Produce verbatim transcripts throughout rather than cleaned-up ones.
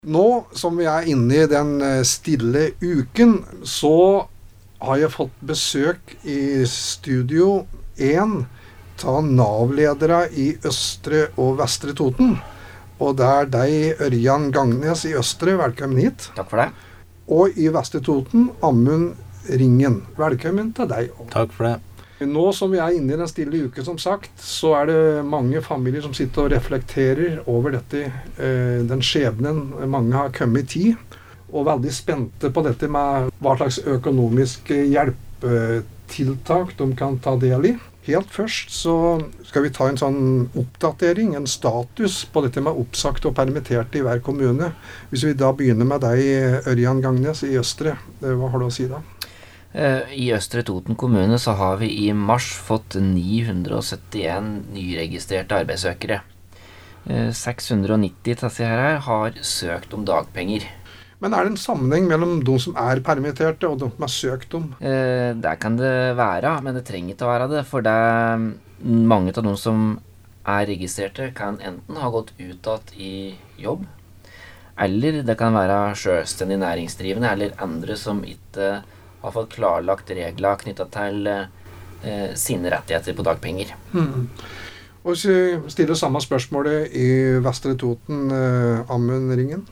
Nå som vi er inne i den stille uken, så har jeg fått besøk i studio en av Nav-ledere i Østre og Vestre Toten. Og det er deg, Ørjan Gangnes i Østre. Velkommen hit. Takk for det. Og i Vestre Toten, Amund Ringen. Velkommen til deg. Takk for det. Nå som vi er inne i den stille uke, som sagt, så er det mange familier som sitter og reflekterer over dette, eh, den skjebnen mange har kommet i tid, og veldig spente på dette med hva slags økonomiske hjelpetiltak de kan ta del i. Helt først så skal vi ta en sånn oppdatering, en status på dette med oppsagte og permitterte i hver kommune. Hvis vi da begynner med deg, Ørjan Gangnes i Østre, hva har du å si da? I Østre Toten kommune så har vi i mars fått ni hundre syttien nyregistrerte arbeidssøkere. seks hundre nitti av disse her har søkt om dagpenger. Men er det en sammenheng mellom de som er permitterte og de som har søkt om? Eh, det kan det være, men det trenger ikke å være det, for det er mange av de som er registrerte kan enten ha gått utad i jobb, eller det kan være selvstendig næringsdrivende, eller andre som ikke har fått klarlagt regler knyttet til eh, sine rettigheter på dagpenger. Hmm. Og så stiller samme spørsmålet i Vestre Toten, eh, Amund Ringen.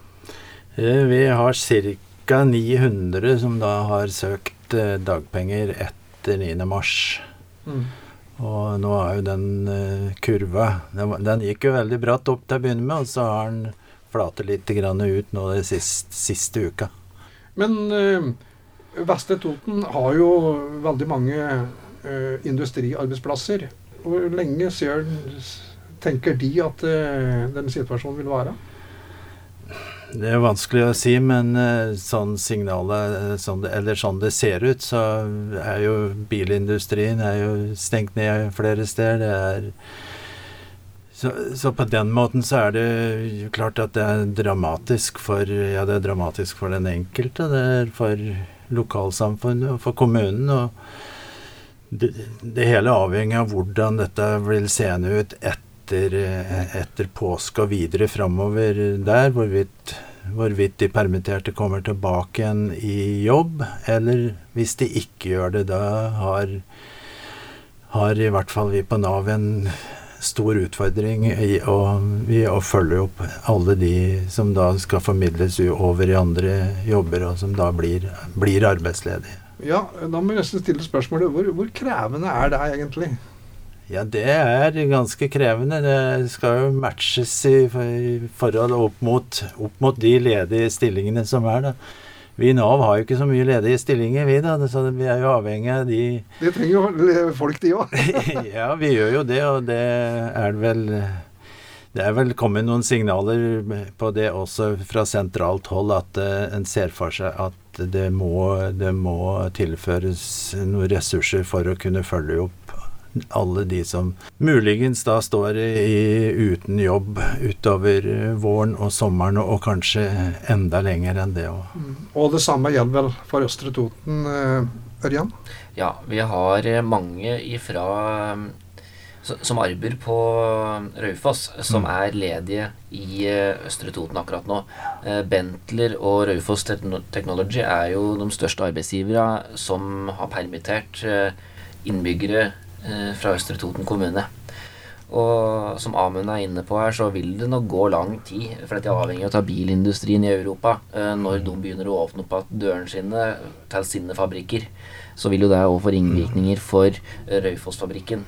Vi har cirka ni hundre som da har søkt eh, dagpenger etter niende mars. Mm. Og nå er jo den eh, kurva, den, den gikk jo veldig bratt opp til å begynne med, og så har den flatet litt grann ut nå det siste, siste uka. Men eh, Vestre Toten har jo veldig mange eh, industriarbeidsplasser. Hvor lenge ser, tenker de at eh, denne situasjonen vil være? Det er vanskelig å si, men uh, sånn signalet, sånn det, eller sånn det ser ut, så er jo bilindustrien er jo stengt ned flere steder. Det er, så, så på den måten så er det jo klart at det er dramatisk for, ja, det er dramatisk for den enkelte, det er for lokalsamfunnet og for kommunen, og det, det hele avhenger av hvordan dette vil seende ut etter Etter, etter påske og videre fremover der, hvorvidt, hvorvidt de permitterte kommer tilbake igjen i jobb, eller hvis de ikke gjør det, da har, har i hvert fall vi på Nav en stor utfordring i å, i å følge opp alle de som da skal formidles over i andre jobber, og som da blir, blir arbeidsledige. Ja, da må vi nesten stille spørsmålet, hvor, hvor krevende er det egentlig? Ja, det er ganske krevende. Det skal jo matches i forhold opp mot, opp mot de ledige stillingene som er da. Vi i Nav har jo ikke så mye ledige stillinger, vi da, så vi er jo avhengig av de... Det trenger jo folk de også. Ja, vi gjør jo det, og det er vel... Det er vel kommet noen signaler på det også fra sentralt hold, at uh, en ser for seg at det må, det må tilføres noen ressurser for å kunne følge opp alle de som muligens da står i, uten jobb utover våren og sommeren, og kanskje enda lenger enn det også. Mm. Og det samme gjelder vel for Østre Toten, Ørjan? Ja, vi har mange ifra som arbeider på Raufoss, som mm. er ledige i Østre Toten akkurat nå. Bentler og Raufoss Technology er jo de største arbeidsgivere som har permittert innbyggere fra Østre Toten kommune. Og som Amund er inne på her, så vil det nok gå lang tid, for dette er avhengig av å ta bilindustrien i Europa. Når de begynner å åpne opp at dørene sine til sine fabrikker, så vil jo det også få ringvirkninger for Raufoss-fabrikken.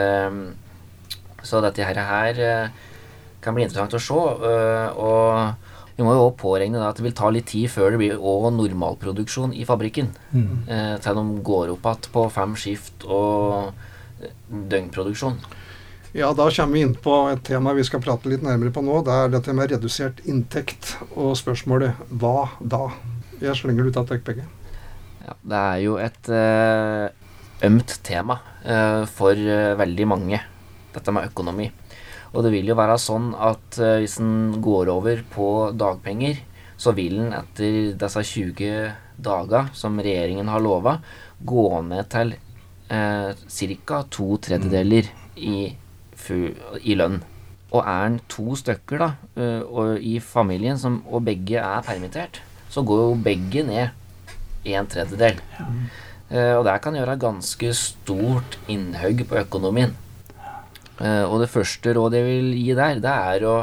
Så dette her kan bli interessant å se, og vi må jo også påregne at det vil ta litt tid før det blir også normalproduksjon i fabrikken. Mm. Eh, til de går opp at på fem skift og døgnproduksjon. Ja, da kommer vi inn på et tema vi skal prate litt nærmere på nå. Det er dette med redusert inntekt, og spørsmålet, hva da? Jeg slenger ut av dere begge. Ja, det er jo et eh, ømt tema eh, for eh, veldig mange, dette med økonomi. Og det vil jo være sånn at uh, hvis en går over på dagpenger, så vil en etter disse tjue dager som regjeringen har lovet, gå ned til uh, cirka to tredjedeler i, i lønn. og er en to stykker da, uh, og i familien, som, og begge er permittert, så går jo begge ned en tredjedel. Mm. Uh, og det kan gjøre ganske stort innhøgg på økonomien. Uh, og det første rådet jeg vil gi der, det er å,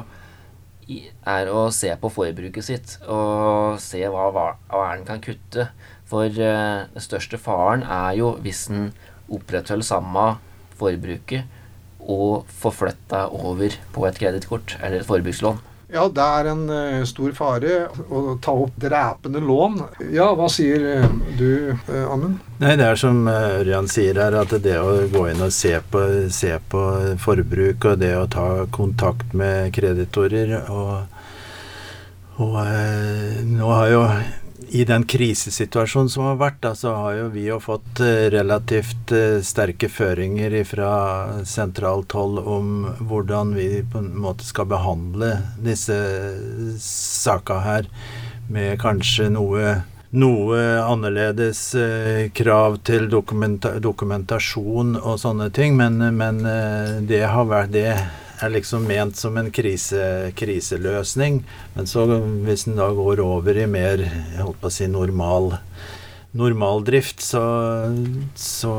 er å se på forbruket sitt, og se hva, hva, hva en kan kutte. For uh, den største faren er jo hvis en opprettholder samme forbruket, og forflytta over på et kredittkort, eller et forbrukslån. Ja, det er en uh, stor fare å ta opp drepende lån. Ja, hva sier uh, du, uh, Amund? Nei, det er som uh, Ørjan sier her, at det å gå inn og se på, se på forbruk, og det å ta kontakt med kreditorer, og, og uh, nå har jo i den krisesituasjonen som har vært, da, så har jo vi jo fått uh, relativt uh, sterke føringer fra sentralt hold om hvordan vi på en måte skal behandle disse sakene her, med kanskje noe, noe annerledes uh, krav til dokumenta- dokumentasjon og sånne ting, men, men uh, det har vært det er liksom ment som en krise, kriseløsning, men så hvis den da går over i mer, jeg holdt på å si, normal, normal drift, så, så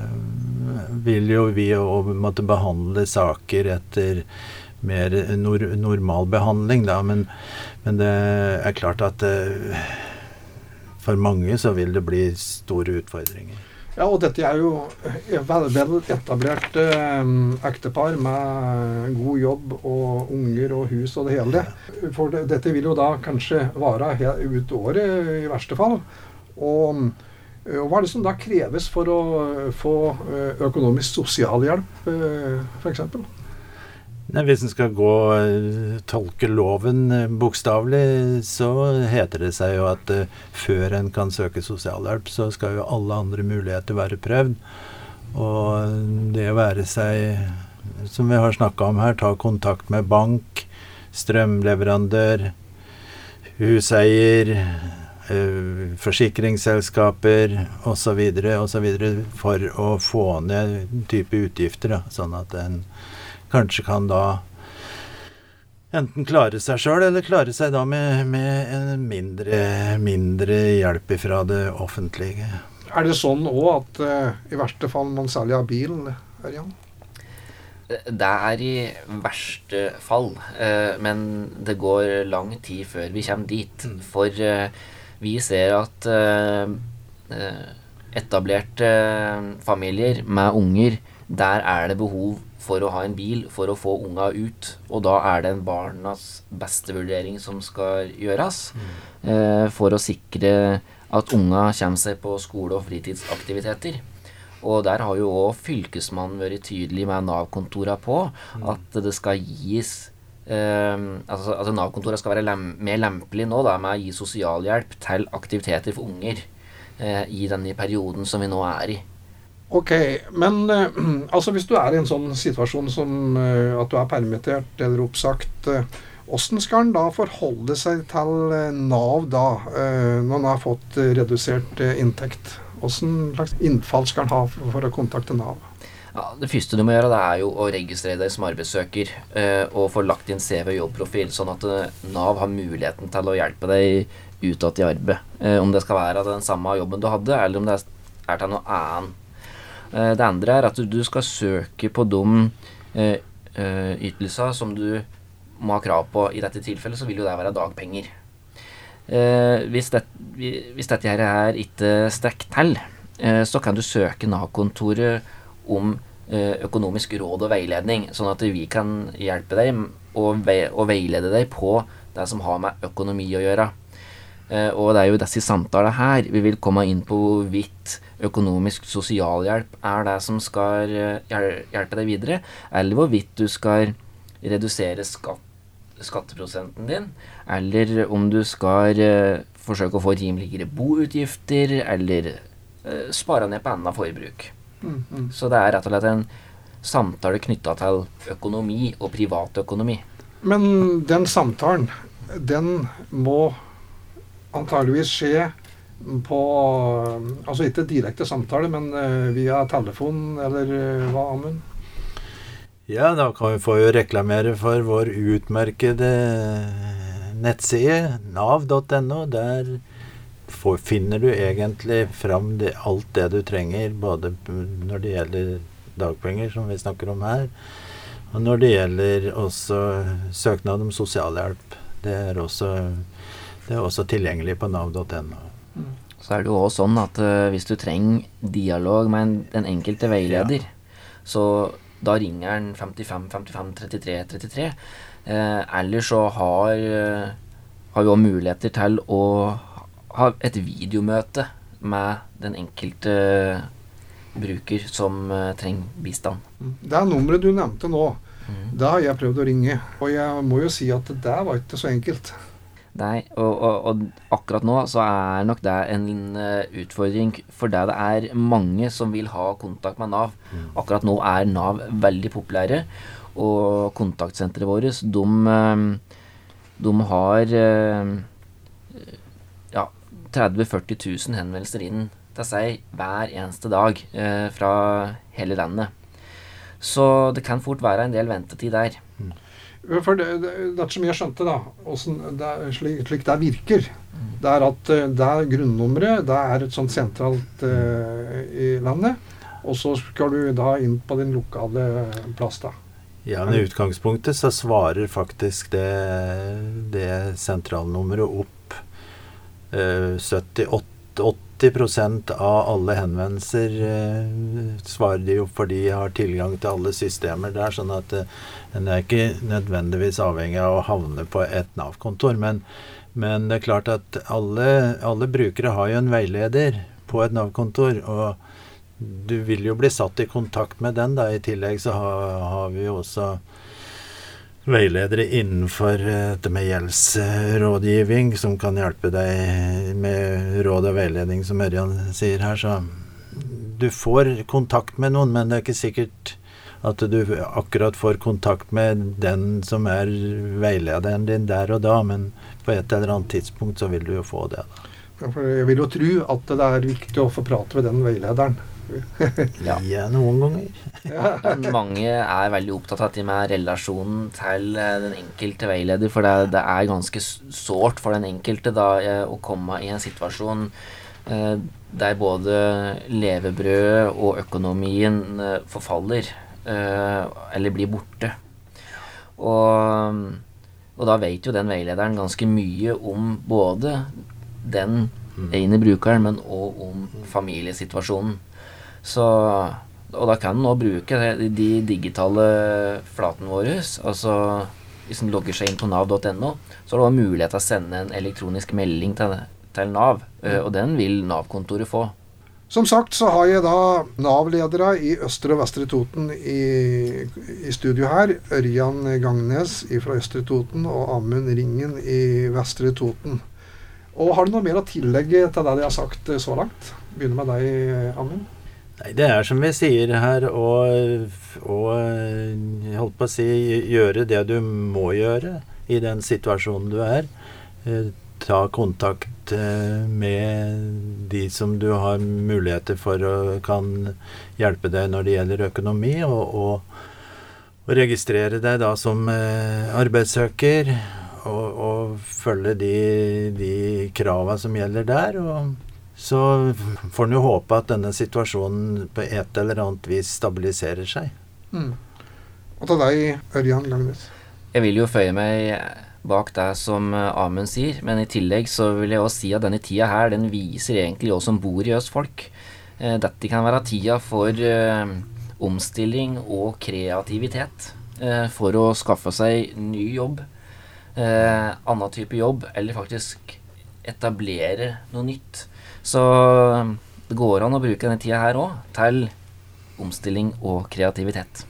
vil jo vi jo måtte behandle saker etter mer nor, normal behandling, da, men, men det er klart at det, for mange så vil det bli store utfordringer. Ja, og dette er jo vel, vel etablert eh, ektepar med god jobb og unger og hus og det hele. For det, dette vil jo da kanskje vare ut året i verste fall. Og, og hva er det som da kreves for å få økonomisk sosialhjelp, eh, for eksempel? Nei, hvis en skal gå tolke loven bokstavelig, så heter det seg jo at uh, før en kan søke sosialhjelp, så skal jo alle andre muligheter være prøvd. Og det være seg, som vi har snakket om her, ta kontakt med bank, strømleverandør, huseier, uh, forsikringsselskaper og så videre, og så videre, for å få ned type utgifter, da, sånn at en kanskje kan da enten klare seg selv, eller klare seg da med, med en mindre, mindre hjelp fra det offentlige. Er det sånn også at uh, i verste fall man selger bil, Ørjan? Det er i verste fall, uh, men det går lang tid før vi kommer dit. Mm. For uh, vi ser at uh, etablerte familier med unger, der er det behov for å ha en bil, for å få unga ut, og da er det en barnas beste vurdering som skal gjøres, mm. eh, for å sikre at unga kommer seg på skole- og fritidsaktiviteter. Og der har jo også fylkesmannen vært tydelig med Nav-kontorene på, mm. at det skal gis, eh, altså, altså Nav-kontorene skal være lem, mer lempelig nå da, med å gi sosialhjelp til aktiviteter for unger eh, i denne perioden som vi nå er i. Ok, men uh, altså hvis du er i en sånn situasjon som uh, at du er permittert eller oppsagt, uh, hvordan skal en da forholde seg til uh, Nav da, uh, når en har fått uh, redusert uh, inntekt? Hvordan slags innfall skal en ha for, for å kontakte Nav? Ja, det første du må gjøre det er jo å registrere deg som arbeidssøker uh, og få lagt inn C V og jobbprofil, sånn at uh, Nav har muligheten til å hjelpe deg utad i arbeid. Uh, om det skal være den samme jobben du hadde, eller om det er til noe annet. Det andre er at du skal søke på de eh, ytelser som du må ha krav på. I dette tilfellet så vil jo det være dagpenger. Eh, hvis, det, hvis dette her er ikke strekker til, eh, så kan du søke Nav-kontoret om eh, økonomisk råd og veiledning, sånn at vi kan hjelpe deg og, ve- og veilede deg på det som har med økonomi å gjøre. Eh, og det er jo disse samtaler her vi vil komme inn på hvorvidt økonomisk sosialhjelp er det som skal hjelpe deg videre, eller hvorvidt du skal redusere skatt, skatteprosenten din, eller om du skal uh, forsøke å få rimeligere boutgifter, eller uh, spare ned på enda forbruk. Mm, mm. Så det er rett og slett en samtale knyttet til økonomi og privatøkonomi. Men den samtalen, den må antageligvis skje på, altså ikke direkte samtale, men uh, via telefon, eller uh, hva, Amund? Ja, da kan vi få jo reklamere for vår utmerkede nettside, nav punktum no. Der får, finner du egentlig fram det, alt det du trenger, både når det gjelder dagpenger, som vi snakker om her, og når det gjelder også søknad om sosialhjelp. Det er også, det er også tilgjengelig på nav punktum no. Mm. Så er det jo også sånn at uh, hvis du trenger dialog med en, den enkelte veileder, ja. Så da ringer han femtifem femtifem trettitre trettitre. Eh, ellers så har, uh, har vi også muligheter til å ha et videomøte med den enkelte bruker som uh, trenger bistand. Det er nummeret du nevnte nå. Mm. Det har jeg prøvd å ringe, og jeg må jo si at det var ikke så enkelt. Nei, og, og, og akkurat nå så er nok det en uh, utfordring, for det det er mange som vil ha kontakt med Nav. Mm. Akkurat nå er Nav veldig populære, og kontaktsenteret vårt, de, uh, de har uh, ja, tretti til førti tusen henvendelser inn til seg hver eneste dag uh, fra hele landet. Så det kan fort være en del ventetid der. Mm. For det, det, det som jeg skjønte da, det er, slik, slik det virker, det er at det er grunnnummeret, det er et sånt sentralt uh, i landet, og så skal du da inn på din lokale plass da. Ja, men i utgangspunktet så svarer faktisk det, det sentralnummeret opp uh, sytti-åtti prosent av alle henvendelser eh, svarer de jo fordi de har tilgang til alle systemer der, sånn at eh, en er ikke nødvendigvis avhengig av å havne på et Nav-kontor, men, men det er klart at alle, alle brukere har jo en veileder på et Nav-kontor, og du vil jo bli satt i kontakt med den da. I tillegg så har, har vi jo også veiledere innenfor dette med gjeldsrådgivning som kan hjelpe deg med råd og veiledning, som Ørjan sier her. Så du får kontakt med noen, men det er ikke sikkert at du akkurat får kontakt med den som er veilederen din der og da, men på et eller annet tidspunkt så vil du jo få det da. Ja, for jeg vil jo tro at det er viktig å få prate med den veilederen. Ja. Ja, noen ganger. Ja. Mange er veldig opptatt av det med relasjonen til den enkelte veileder, for det, det er ganske sårt for den enkelte da, å komme i en situasjon eh, der både levebrød og økonomien eh, forfaller eh, eller blir borte. Og, og da vet jo den veilederen ganske mye om både den ene brukeren, men også om familiesituasjonen. Så, og da kan du nå bruke de digitale flatene våre, altså hvis du logger seg inn på nav punktum no, så har du også mulighet til å sende en elektronisk melding til, til Nav, og den vil Nav-kontoret få. Som sagt så har jeg da Nav-ledere i Østre og Vestre Toten i, i studio her, Ørjan Gangnes fra Østre Toten og Amund Ringen i Vestre Toten. Og har du noe mer å tillegge til det de har sagt så langt? Begynner med deg, Amund. Nei, det er som vi sier her, og, og jeg holdt på å si, gjøre det du må gjøre i den situasjonen du er. Ta kontakt med de som du har muligheter for å kan hjelpe deg når det gjelder økonomi, og, og, og registrere deg da som arbeidssøker, og, og følge de, de kravene som gjelder der, og så får en jo håpe at denne situasjonen på et eller annet vis stabiliserer seg. Mm. Og til deg, Ørjan Gangnes. Jeg vil jo føye meg bak det som Amund sier, men i tillegg så vil jeg også si at denne tida her, den viser egentlig oss som bor i Østfolk. Dette kan være tida for uh, omstilling og kreativitet uh, for å skaffe seg ny jobb, uh, annen type jobb, eller faktisk etablere noe nytt. Så det går an å bruke denne tida her også til omstilling og kreativitet.